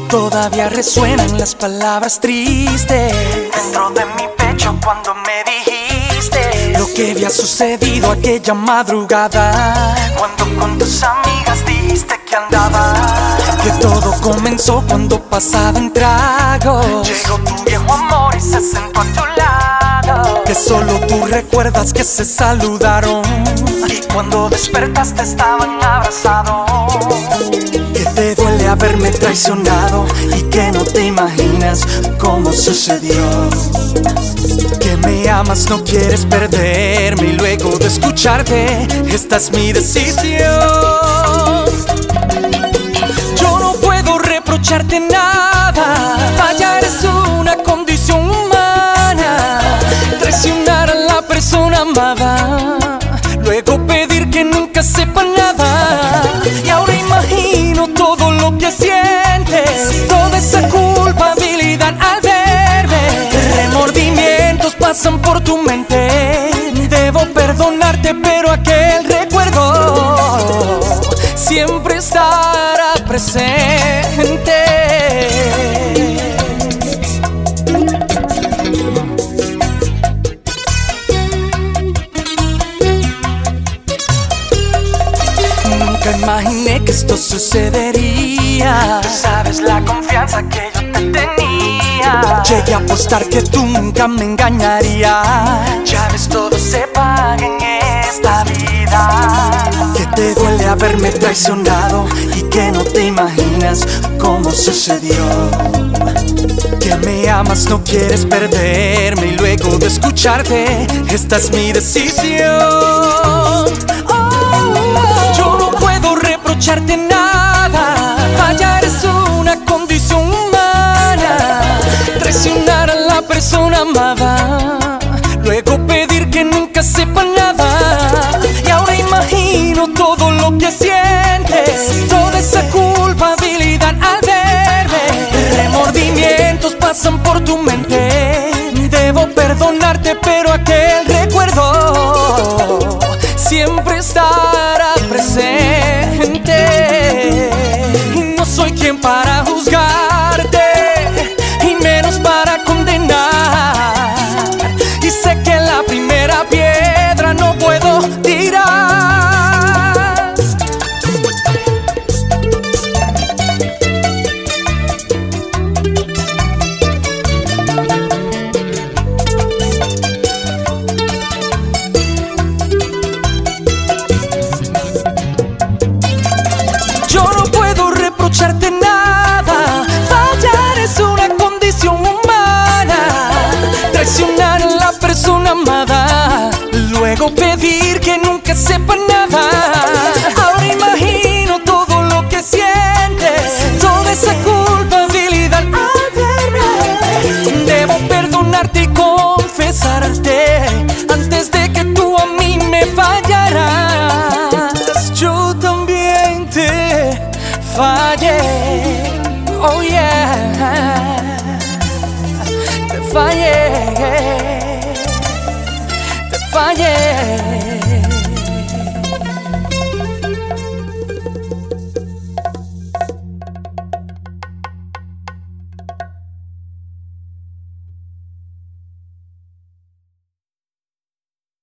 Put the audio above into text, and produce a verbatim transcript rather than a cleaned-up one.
Todavía resuenan las palabras tristes dentro de mi pecho cuando me dijiste lo que había sucedido aquella madrugada, cuando con tus amigas dijiste que andabas. que todo comenzó cuando pasaban tragos. Llegó tu viejo amor y se sentó a tu lado, Que solo tú recuerdas que se saludaron y cuando despertaste estaban abrazados. Que te duele haberme traicionado y que no te imaginas cómo sucedió. Que me amas, no quieres perderme y luego de escucharte, esta es mi decisión. Yo no puedo reprocharte nada, fallar es una condición humana. Traicionar a la persona amada, luego pedir que nunca sepa nada. Y ahora imagino todo lo que sientes, toda esa culpabilidad al verme. Remordimientos pasan por tu mente, debo perdonarte pero aquel recuerdo siempre estará presente. Nunca imaginé que esto sucedería. Tú sabes la confianza que yo te tenía. Llegué a apostar que tú nunca me engañarías. Ya ves, todo se paga en esta vida. Que te duele haberme traicionado y que no te imaginas cómo sucedió. Que me amas, no quieres perderme y luego de escucharte, esta es mi decisión. Yo no puedo reprocharte nada, fallar es una condición humana. Traicionar a la persona amada, luego pedir que nunca sepa nada. Y ahora imagino todo lo que sientes, toda esa culpabilidad al verme. Remordimientos pasan por tu mente, debo perdonarte pero aquel recuerdo siempre estará presente. Y no soy quien para juzgarte y menos para condenar. Y sé que la primera piedra no puedo tirar. Yo no puedo reprocharte nada, fallar es una condición humana. Traicionar a la persona amada, luego pedir que nunca sepa nada. Ahora imagino todo lo que sientes, toda esa culpabilidad al verme. Debo perdonarte y confesarte antes de que tú a mí me fallaras. Yo también te fallé, oh yeah, te fallé, te fallé.